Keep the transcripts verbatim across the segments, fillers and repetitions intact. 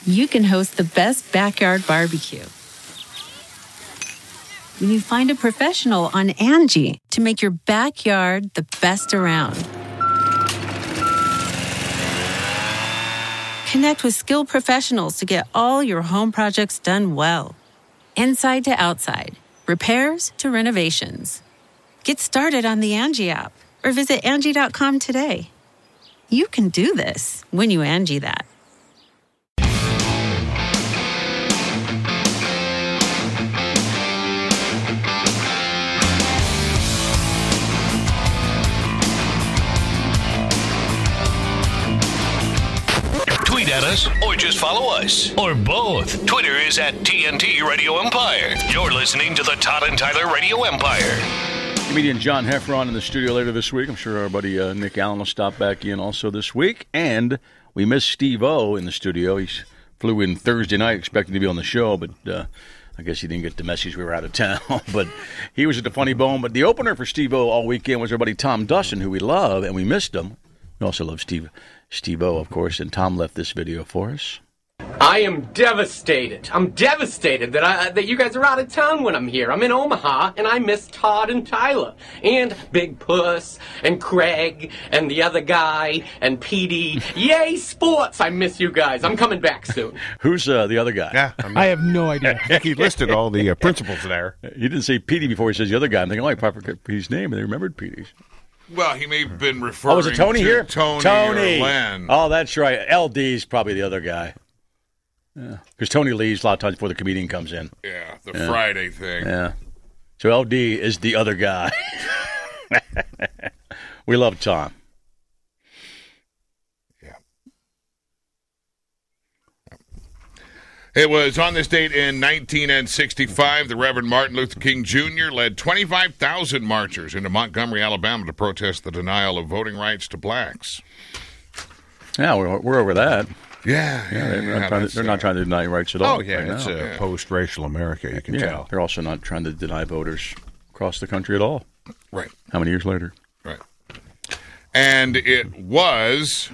you can host the best backyard barbecue. When you find a professional on Angie to make your backyard the best around. Connect with skilled professionals to get all your home projects done well. Inside to outside, repairs to renovations. Get started on the Angie app or visit Angie dot com today. You can do this when you Angie that. Tweet at us or just follow us. Or both. Twitter is at T N T Radio Empire. You're listening to the Todd and Tyler Radio Empire. Comedian John Heffron in the studio later this week. I'm sure our buddy uh, Nick Allen will stop back in also this week. And we missed Steve-O in the studio. He flew in Thursday night expecting to be on the show, but uh, I guess he didn't get the message we were out of town. But he was at the Funny Bone. But the opener for Steve-O all weekend was our buddy Tom Dustin, who we love, and we missed him. We also love Steve, Steve-O, of course, and Tom left this video for us. I am devastated. I'm devastated that I that you guys are out of town when I'm here. I'm in Omaha, and I miss Todd and Tyler, and Big Puss, and Craig, and the other guy, and P D. Yay, sports! I miss you guys. I'm coming back soon. Who's uh, the other guy? Yeah, I, mean, I have no idea. I think he listed all the uh, principals there. He didn't say P D before he says the other guy. I'm thinking, oh, I probably forgot P D's name, and they remembered P D's. Well, he may have been referring oh, was it Tony to here? Tony, Tony. or Len. Oh, that's right. L D's probably the other guy. Yeah, because Tony leaves a lot of times before the comedian comes in. Yeah, the yeah. Friday thing. Yeah. So L D is the other guy. We love Tom. Yeah. It was on this date in nineteen sixty-five, the Reverend Martin Luther King Junior led twenty-five thousand marchers into Montgomery, Alabama to protest the denial of voting rights to blacks. Yeah, we're, we're over that. Yeah, yeah, yeah, they're, yeah, not, trying to, they're not trying to deny rights at all. Oh, yeah, right it's now. a Yeah. post-racial America, you can yeah, tell. they're also not trying to deny voters across the country at all. Right. How many years later? Right. And it was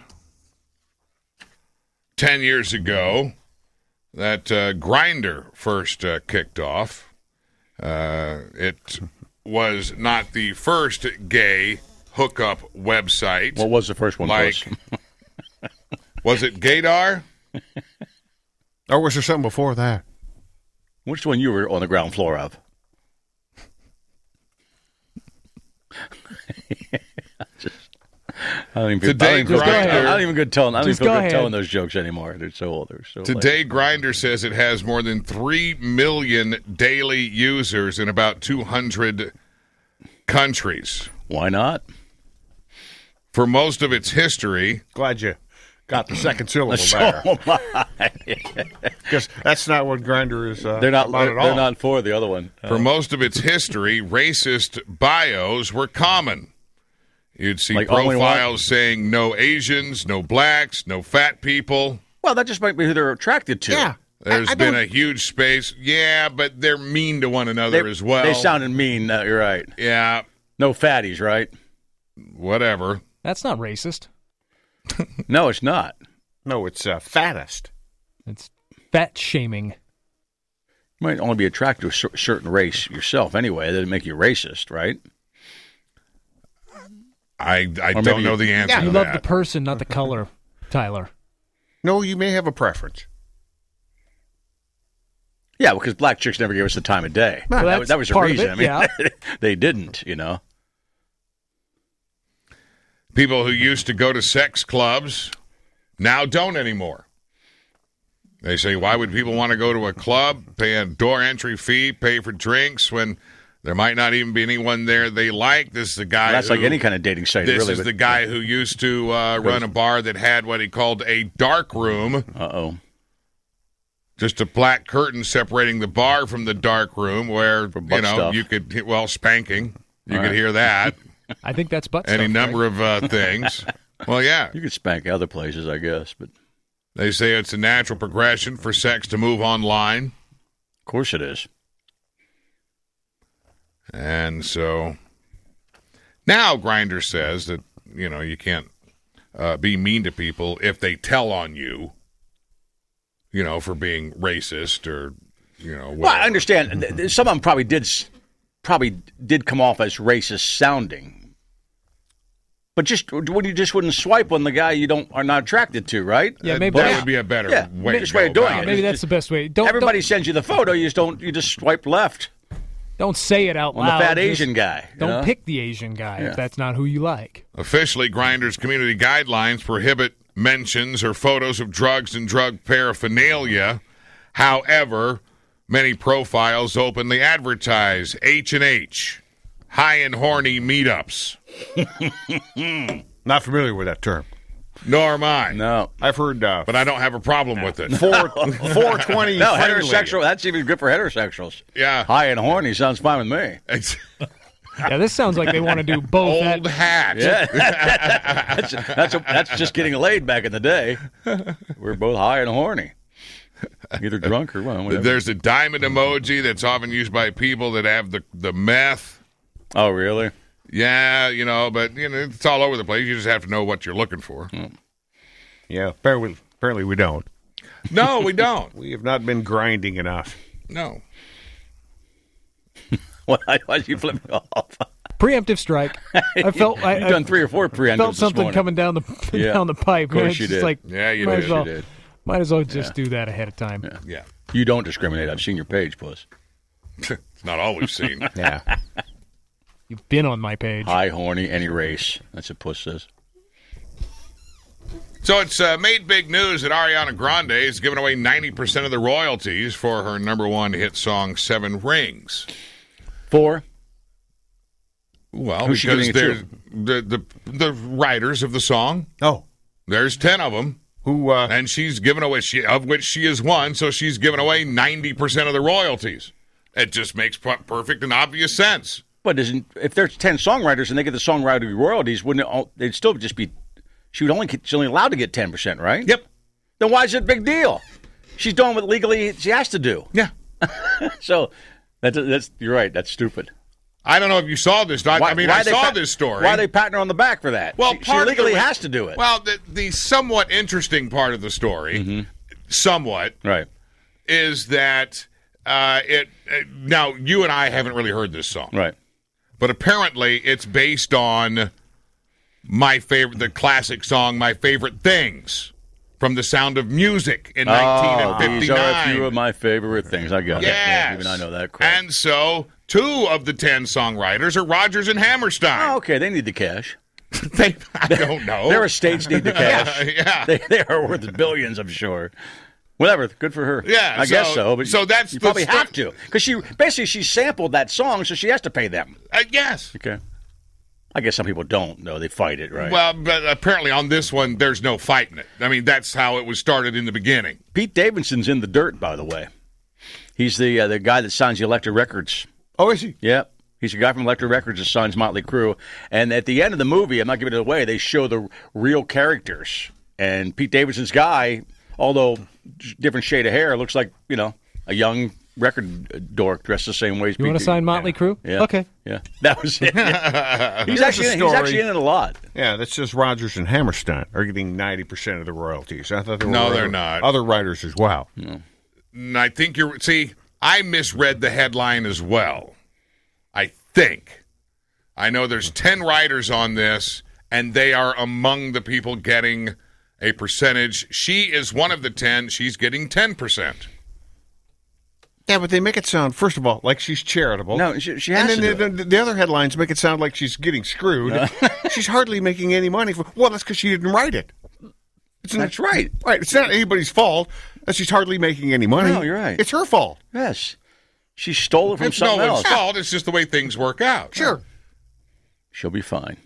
ten years ago that uh, Grindr first uh, kicked off. Uh, it was not the first gay hookup website. What was the first one? Like, was it Gaydar? Or was there something before that? Which one you were on the ground floor of? Just, I don't even. Today, I don't even, Grindr- I don't even good telling. I don't Just even feel go good ahead. telling those jokes anymore. They're so old. They're so. Today, late. Grindr says it has more than three million daily users in about two hundred countries. Why not? For most of its history, Glad you got the second syllable So there. am I. Because that's not what Grindr is uh, They're not. about They're, at all. they're not for the other one. for Uh, most of its history, racist bios were common. You'd see Like only profiles saying no Asians, no blacks, no fat people. well, that just might be who they're attracted to. Yeah. There's I- I been don't- a huge space. Yeah, but they're mean to one another They, as well. they sounded mean. Uh, you're right. Yeah, No fatties, right? whatever. That's not racist. No, it's not. No, it's uh, fattest. It's fat shaming. You might only be attracted to a cer- certain race yourself anyway. That doesn't make you racist, right? I, I Or don't maybe know you- the answer Yeah, to You that. love the person, not the color, Tyler. No, you may have a preference. Yeah, because black chicks never gave us the time of day. Well, that, that's was- that was the part of reason. it, I mean, yeah. they didn't, you know. People who used to go to sex clubs now don't anymore. They say, why would people want to go to a club, pay a door entry fee, pay for drinks when there might not even be anyone there they like? This is the guy Well, that's who, like any kind of dating site, This really. is but- the guy who used to uh, run a bar that had what he called a dark room. Uh-oh. Just a black curtain separating the bar from the dark room where, For you butt know, stuff. you could, well, spanking. You All could right. hear that. I think that's butt Any stuff, number right? of uh, things. Well, yeah. You could spank other places, I guess, but They say it's a natural progression for sex to move online. of course it is. And so now Grindr says that, you know, you can't uh, be mean to people if they tell on you. you know, for being racist or, you know. Well, I whatever. understand. Th- th- Some of them probably did s- probably did come off as racist sounding. But just when you just wouldn't swipe on the guy you don't are not attracted to, right? Yeah, Uh, maybe that that's- would be a better Yeah, way, biggest to way go of doing about it. Maybe that's the best way. Don't Everybody don't, sends you the photo. You just don't. You just swipe left don't say it out on loud. the fat Just Asian guy. you Don't know? pick the Asian guy Yeah. if that's not who you like. Officially, Grindr's community guidelines prohibit mentions or photos of drugs and drug paraphernalia. However, many profiles openly advertise H and H, high and horny meetups. Not familiar with that term. Nor am I. No, I've heard uh, But I don't have a problem with it. four four twenty. no friendly. heterosexual. That's even good for heterosexuals. Yeah. High and horny sounds fine with me. It's Yeah, this sounds like they want to do both. old That, hat. Yeah, that's that's, a, that's just getting laid back in the day. We're both high and horny, either drunk or well, whatever. There's a diamond emoji that's often used by people that have the, the meth. Oh, really? Yeah, you know, but you know, it's all over the place. You just have to know what you're looking for. Yeah, apparently, apparently we don't. No, we don't. We have not been grinding enough. No. Why why you flip me off? preemptive strike. I felt I, You've I done three or four preemptives felt this something morning. coming down the Yeah. down the pipe. Of course man. It's you just did. like Yeah, you might did. as well, You did. might as well just do that ahead of time. Yeah. You don't discriminate. I've seen your page, Puss. It's not all we've seen. Yeah. You've been on my page. High, horny, any race. That's what Puss says. So it's uh, made big news that Ariana Grande is giving away ninety percent of the royalties for her number one hit song, Seven Rings. Four. Well, Who's she because giving there's it the, the the writers of the song, Oh, there's ten of them, who? Uh, and she's given away, she, of which she is one, so she's given away ninety percent of the royalties. It just makes per- perfect and obvious sense. But isn't if there's ten songwriters and they get the songwriter royalties, wouldn't it all, they'd still just be? She would only get, she's only allowed to get ten percent, right? Yep. Then why is it a big deal? She's doing what legally she has to do. Yeah. So that's that's you're right. That's stupid. I don't know if you saw this. I, I mean, I they saw pat- this story. Why are they patting her on the back for that? Well, she, she part of the legally re- has to do it. Well, the, the somewhat interesting part of the story, somewhat, right. is that uh, it. Uh, now, you and I haven't really heard this song, Right. but apparently it's based on my favorite, the classic song, "My Favorite Things," from The Sound of Music in Oh, nineteen these are a few fifty-nine. of my favorite things. I got it. Yes. Even I know that. Crap. And so, two of the ten songwriters are Rodgers and Hammerstein. Oh, okay, they need the cash. They, I don't know. Their estates need the cash. Yeah, yeah. They, they are worth billions, I'm sure. Whatever, good for her. Yeah, I so- guess so. But so that's you the probably sto- have to because she basically she sampled that song, so she has to pay them. Uh, yes. Okay. I guess some people don't though; they fight it, right? Well, but apparently on this one, there's no fighting it. I mean, that's how it was started in the beginning. Pete Davidson's in the dirt, by the way. He's the uh, the guy that signs the Elektra Records. oh, is he? Yeah. He's a guy from Elektra Records that signs Motley Crue. And at the end of the movie, I'm not giving it away, they show the real characters. And Pete Davidson's guy, although different shade of hair, looks like, you know, a young record dork dressed the same way as You Pete want to sign Motley Crue? Yeah. Okay. Yeah. That was it. Yeah. he's, Here's actually a in, he's story. actually in it a lot. Yeah, that says Rodgers and Hammerstein are getting ninety percent of the royalties. I thought there were No, other, they're not. other writers as well. And I think you're, see, I misread the headline as well. I think. I know there's ten writers on this, and they are among the people getting a percentage. She is one of the ten. She's getting ten percent. Yeah, but they make it sound, first of all, like she's charitable. No, she, she has and to then do the, it. the, the other headlines make it sound like she's getting screwed. She's hardly making any money. For, well, that's because she didn't write it. It's not- That's right. Right. It's not anybody's fault that she's hardly making any money. No, you're right. It's her fault. Yes. She stole it from It's something no else. one's fault. It's just the way things work out. Sure. She'll be fine.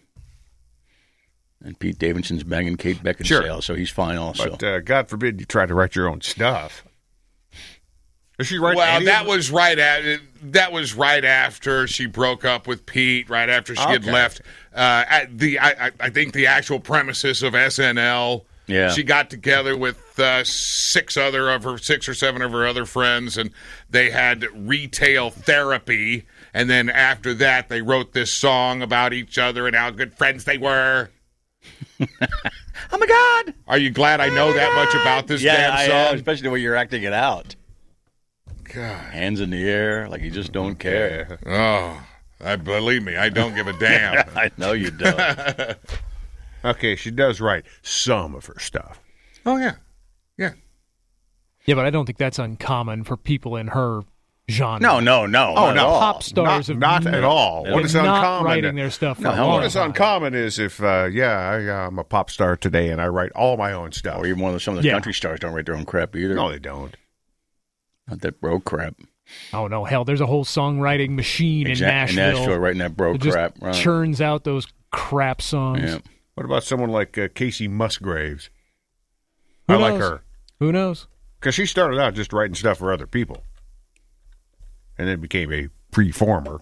And Pete Davidson's banging Kate Beckinsale, Sure. so he's fine also. But uh, God forbid you try to write your own stuff. Does she write Well, any that of- was right at that was right after she broke up with Pete. Right after she had Okay. left. Uh, at the I, I, I think the actual premises of S N L. Yeah. She got together with uh, six other of her six or seven of her other friends, and they had retail therapy. And then after that, they wrote this song about each other and how good friends they were. Oh my God! Are you glad I know that much about this Yeah, damn I song? am, especially when you're acting it out. God. Hands in the air, like you just don't care. Oh, I, believe me, I don't give a damn. I know you don't. Okay, she does write some of her stuff. Oh, yeah. Yeah. Yeah, but I don't think that's uncommon for people in her genre. No, no, no. Oh, not no. at all. Pop stars Not, have not n- at all. Yeah. What is not uncommon? writing their stuff for No, a hell long What is time. uncommon is if, uh, yeah, I, uh, I'm a pop star today and I write all my own stuff. Or even one of the, some of the Yeah. country stars don't write their own crap either. No, they don't. Not that bro crap. Oh, no, hell, there's a whole songwriting machine Exact- in Nashville. In Nashville, writing that bro that just crap. Right. churns out those crap songs. Yeah. What about someone like uh, Casey Musgraves? Who I like knows? her. Who knows? Because she started out just writing stuff for other people. And then became a performer.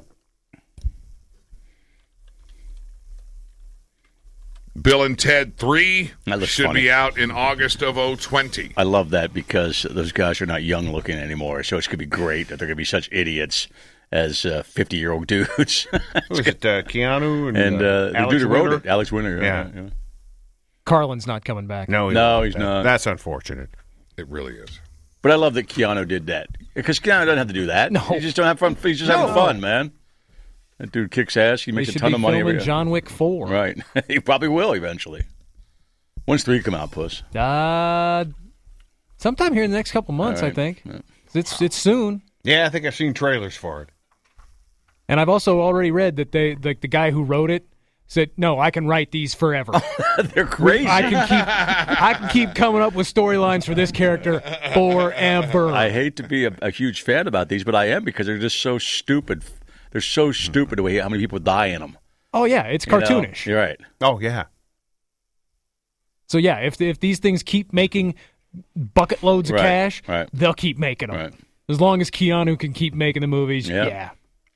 Bill and Ted three That looks should funny. be out in August of oh twenty. I love that because those guys are not young looking anymore. So it's going to be great that they're going to be such idiots as fifty-year-old dudes. Who was it? Uh, Keanu and, and uh, uh, the Alex dude who wrote Winter? it, Alex Winter. Yeah. yeah. Carlin's not coming back. No, he's No, not. he's That- not. That's unfortunate. It really is. But I love that Keanu did that. Because Keanu doesn't have to do that. No. He just don't have fun. He's just having fun, man. That dude kicks ass. He They makes a should ton be of money filming every John Wick four. Right. He probably will eventually. When's three come out, Puss? Uh, sometime here in the next couple months, All right. I think. It's it's soon. Yeah, I think I've seen trailers for it. And I've also already read that they like the guy who wrote it said, "No, I can write these forever. They're crazy. I can keep I can keep coming up with storylines for this character forever." I hate to be a, a huge fan about these, but I am because they're just so stupid. They're so stupid the way how many people die in them. oh yeah, it's you know? cartoonish. You're right. Oh, yeah. So yeah, if if these things keep making bucket loads of Right, cash, right. they'll keep making them. Right. As long as Keanu can keep making the movies, Yeah. yeah.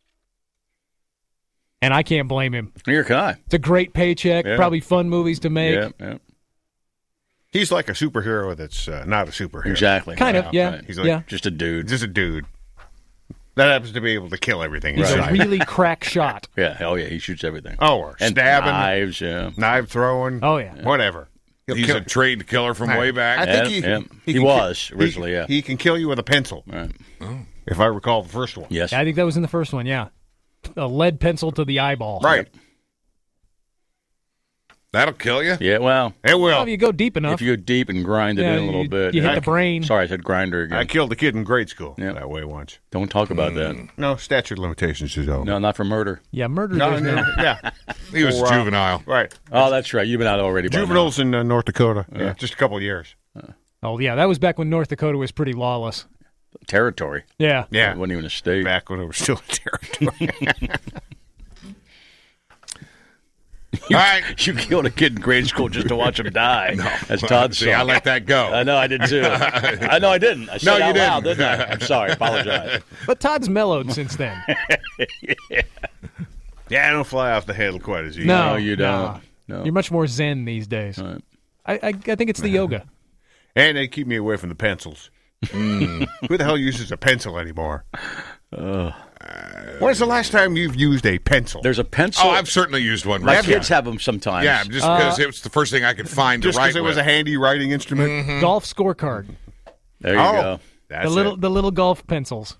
And I can't blame him. Neither can I. It's a great paycheck, Yeah. probably fun movies to make. Yeah, yeah. He's like a superhero that's uh, not a superhero. Exactly. Kind of, Right, yeah. right. He's like yeah. Just a dude. just a dude that happens to be able to kill everything He's inside. a really crack shot. Yeah. Oh, yeah. He shoots everything. oh, or and stabbing, knives. Yeah. knife throwing. Oh, yeah. Whatever. He'll He's kill- a trained killer from way back. I think Yeah, he, yeah. He can was ki- originally, he, yeah. He can kill you with a pencil, Right. if I recall the first one. Yes. I think that was in the first one, yeah. A lead pencil to the eyeball. Right. That'll kill you. Yeah. Well, It will. Well, if you go deep enough. if you go deep and grind it Yeah, in a little you- bit. you hit yeah. the brain. Sorry, I said grinder again. I killed a kid in grade school Yeah. that way once. Don't talk about that. No, statute of limitations is over. No, not for murder. yeah, murder. no, there's no, no- yeah. He was Or, uh, juvenile. Right. Oh, that's right. You've been out already. by now. Juveniles in uh, North Dakota. Yeah, just a couple of years. Oh, yeah, that was back when North Dakota was pretty lawless. Territory. Yeah. Yeah. It wasn't even a state. Back when it was still a territory. All right. You killed a kid in grade school just to watch him die. As Todd See, saw. I let that go. I know I did too. I know I didn't. I said No, it you out loud, didn't. didn't I? I'm sorry. Apologize. But Todd's mellowed since then. yeah, I don't fly off the handle quite as easy. No, No, you don't. nah. No. You're much more zen these days. Right. I, I, I think it's the yoga. And they keep me away from the pencils. Who the hell uses a pencil anymore? When's the last time you've used a pencil? There's a pencil. Oh, I've certainly used one. My Right? kids have them sometimes. Yeah, just because it was the first thing I could find just to write because it was with. a handy writing instrument? Golf scorecard. There you Oh, go. that's The little it. the little golf pencils.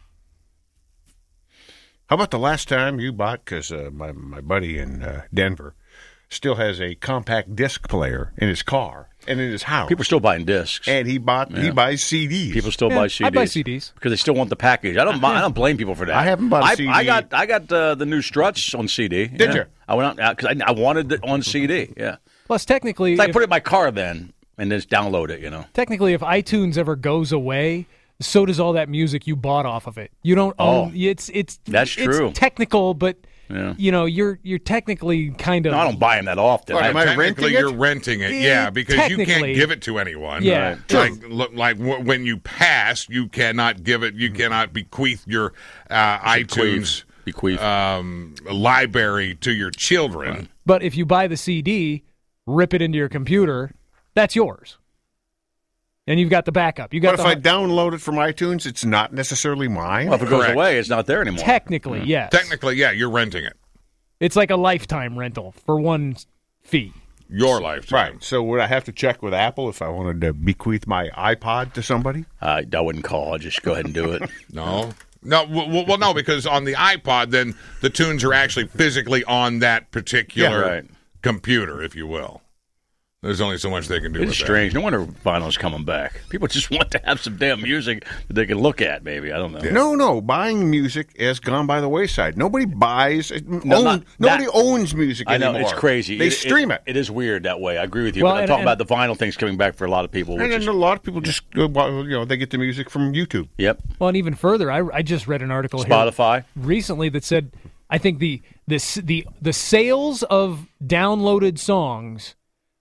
How about the last time you bought? Because uh, my my buddy in uh, Denver still has a compact disc player in his car and in his house. People are still buying discs. and he bought he buys C Ds. People still Yeah, buy C Ds. I buy C Ds. because they still want the package. I don't. mi- I don't blame people for that. I haven't bought a I C D. I got. I got uh, the new Struts on C D. Did yeah. you? I went out because I, I wanted it on C D. Yeah. Plus, technically, So I if, put it in my car then and just download it. You know. technically, if iTunes ever goes away, so does all that music you bought off of it. You don't own. Oh. It's it's That's it's true. technical, but Yeah. you know, you're you're technically kind of. No, I don't buy them that often. What, I- am I Technically, renting it? you're renting it, Eh, yeah, because you can't technically. give it to anyone. Yeah, Right. like look, like w- when you pass, you cannot give it. You cannot bequeath your uh, iTunes Bequeath. um, library to your children. But if you buy the C D, rip it into your computer, that's yours. And you've got the backup. You got But if the I download it from iTunes, it's not necessarily mine. well, if it goes Correct. away, it's not there anymore. technically, yes. Technically, yeah, you're renting it. It's like a lifetime rental for one fee. your lifetime. Right. So would I have to check with Apple if I wanted to bequeath my iPod to somebody? Uh, I wouldn't call. I'd just go ahead and do it. No. No, well, well, no, because on the iPod, then the tunes are actually physically on that particular Yeah, right. computer, if you will. There's only so much they can do It's with strange. No wonder vinyl's coming back. People just want to have some damn music that they can look at, maybe. I don't know. No, no. Buying music has gone by the wayside. Nobody buys, No, own, not- nobody that- owns music I know. anymore. It's crazy. They stream it. It is weird that way. I agree with you. Well, but I'm and- talking and- about the vinyl thing's coming back for a lot of people. Which And then is, a lot of people just, go, you know, they get the music from YouTube. yep. Well, and even further, I, I just read an article Spotify. here recently that said I think the the s- the the sales of downloaded songs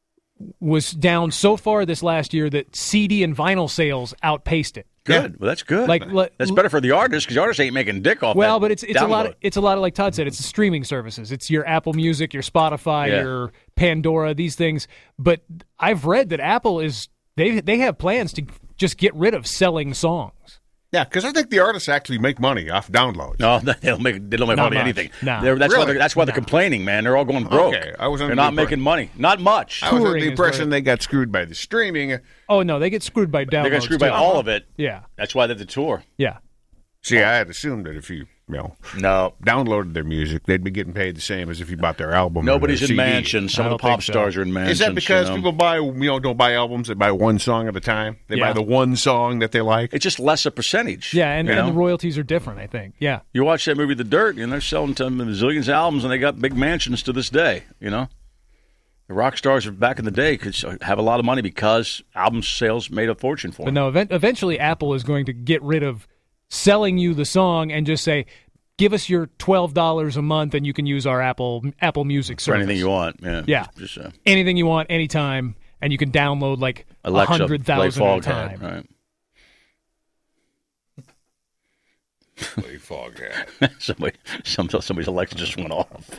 was down so far this last year that C D and vinyl sales outpaced it. Good. Well, that's good. Like, le- that's better for the artist because the artist ain't making dick off Well, that but it's it's a lot. Of, download. it's a lot of, like Todd said. It's the streaming services. It's your Apple Music, your Spotify, Yeah. your Pandora. These things. But I've read that Apple is they they have plans to just get rid of selling songs. Yeah, because I think the artists actually make money off downloads. No, they don't make they don't make Not money much. anything. No. They're- that's why Really? they're, that's why they're complaining, man. They're all going broke. Okay, I was under They're the not impre- making money. Not much. I was under Touring the is impression where- they got screwed by the streaming. Oh no, they get screwed by downloads. They got screwed by too. all of it. Yeah, That's why they did the tour. yeah. See, I had assumed that if you, you know, No. downloaded their music, they'd be getting paid the same as if you bought their album. or Nobody's their in C D. mansions. Some I of the don't think pop so. stars are in mansions. Is that because you know? people buy, you know, don't buy albums? They buy one song at a time. They Yeah. buy the one song that they like. It's just less a percentage. Yeah, and, you and know? the royalties are different, I think. Yeah. You watch that movie, The Dirt, and they're selling to them zillions of albums, and they got big mansions to this day. You know, the rock stars of back in the day could have a lot of money because album sales made a fortune for But them. no, event, eventually Apple is going to get rid of selling you the song and just say, give us your twelve dollars a month and you can use our Apple Apple Music For service. anything you want. Yeah. Yeah. Just uh, Anything you want, anytime, and you can download like a Alexa, hundred play thousand at a Foghat. time. Right. Play Foghat. Somebody, some, somebody's Alexa just went off.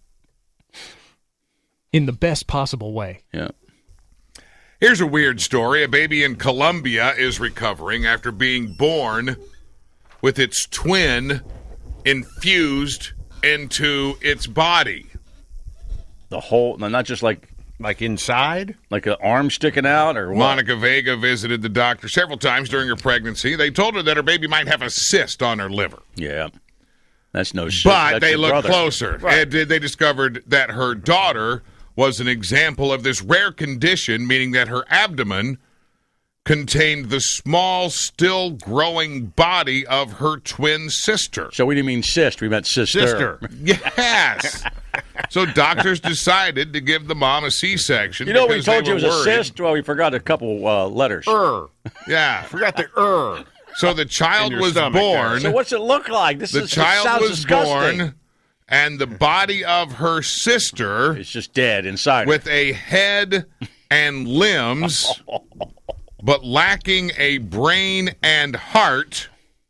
In the best possible way. Yeah. Here's a weird story. A baby in Colombia is recovering after being born with its twin infused into its body. The whole, no, not just like Like inside? like an arm sticking out or what? Monica Vega visited the doctor several times during her pregnancy. They told her that her baby might have a cyst on her liver. Yeah. That's no shit. But That's they your looked brother. closer. And they discovered that her daughter was an example of this rare condition, meaning that her abdomen contained the small, still growing body of her twin sister. So we didn't mean cyst. We meant sister. Sister. Yes. So doctors decided to give the mom a C-section. You know, we because told they you it was were a worried. cyst. Well, we forgot a couple uh, letters. Er. Yeah. Forgot the er. So the child In your was stomach there. born. So what's it look like? This The is, it child sounds was disgusting. born, and the body of her sister It's just dead inside. with a head and limbs, but lacking a brain and heart,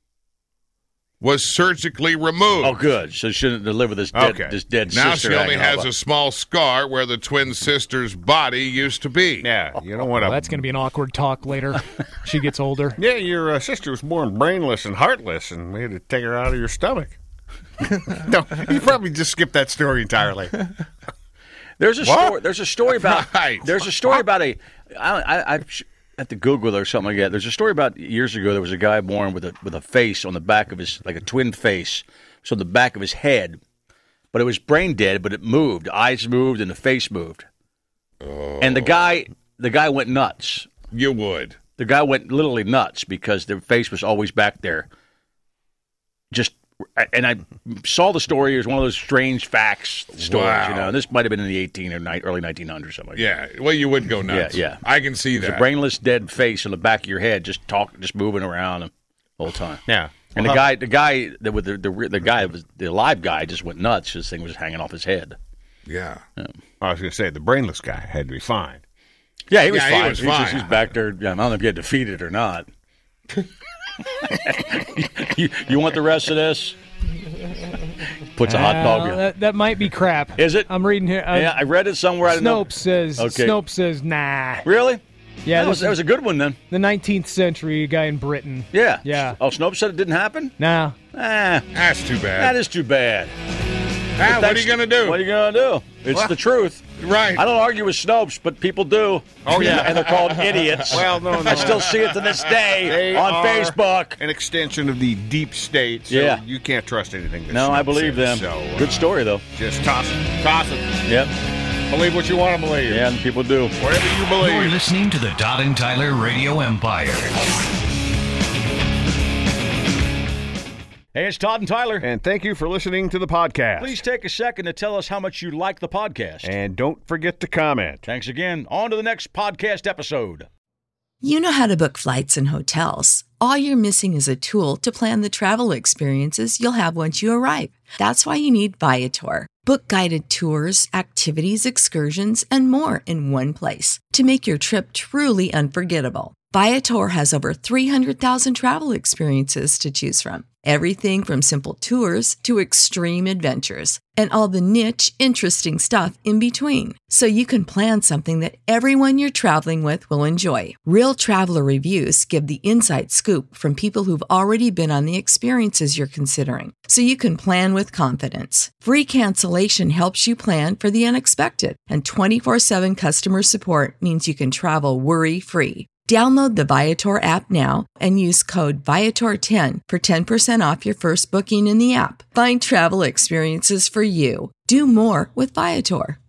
was surgically removed. Oh, good. So she shouldn't deliver this dead, Okay. this dead Now sister. she only hanging has over. a small scar where the twin sister's body used to be. Yeah, you don't want Well, to. that's going to be an awkward talk later. She gets older. Yeah, your uh, sister was born brainless and heartless, and we had to take her out of your stomach. No, you probably just skipped that story entirely. There's a What? story. There's a story about. Right. There's a story about a. I, I, I have to Google it or something like that. There's a story about years ago. There was a guy born with a with a face on the back of his, like a twin face, so on the back of his head, but it was brain dead, but it moved. Eyes moved and the face moved. Oh. And the guy, the guy went nuts. You would. The guy went literally nuts because the face was always back there. Just, and I saw the story. It was one of those strange facts stories, Wow. you know. And this might have been in the eighteen or ni- early nineteen hundreds, something like that. Yeah. Well, you would go nuts. Yeah, yeah. I can see It's that. a brainless, dead face on the back of your head, just talk, just moving around the whole time. Yeah. And Well, the guy, the guy that with the, the the guy was the live guy just went nuts. His thing was hanging off his head. Yeah. I was going to say the brainless guy had to be fine. Yeah, he was Yeah, he fine. was He's, just- fine. he's back there. Yeah, I don't know if you had to feed it or not. you, you want the rest of this? Puts a hot Uh, dog in. that, that might be crap. Is it? I'm reading here. Uh, Yeah, I read it somewhere. I didn't know. Snopes says. Okay. Snopes says nah. Really? Yeah, that was, this that is was a good one then. the nineteenth century guy in Britain. Yeah. Yeah. Oh, Snopes said it didn't happen? Nah. Ah, That's too bad. that is too bad. Ah, what are That's- you going to do? What are you going to do? It's Well- the truth. Right. I don't argue with Snopes, but people do. Oh, yeah. And they're called idiots. Well, no, no. I still see it to this day They on are Facebook. An extension of the deep state, so Yeah. you can't trust anything that No, Snopes I believe them. says, So, uh, Good story, though. Just toss it. Toss it. Yep. Believe what you want to believe. Yeah, and people do. Whatever you You're believe. listening to the Todd and Tyler Radio Empire. Hey, it's Todd and Tyler. And thank you for listening to the podcast. Please take a second to tell us how much you like the podcast. And don't forget to comment. Thanks again. On to the next podcast episode. You know how to book flights and hotels. All you're missing is a tool to plan the travel experiences you'll have once you arrive. That's why you need Viator. Book guided tours, activities, excursions, and more in one place to make your trip truly unforgettable. Viator has over three hundred thousand travel experiences to choose from. Everything from simple tours to extreme adventures and all the niche, interesting stuff in between. So you can plan something that everyone you're traveling with will enjoy. Real traveler reviews give the inside scoop from people who've already been on the experiences you're considering. So you can plan with confidence. Free cancellation helps you plan for the unexpected. And twenty-four seven customer support means you can travel worry-free. Download the Viator app now and use code Viator ten for ten percent off your first booking in the app. Find travel experiences for you. Do more with Viator.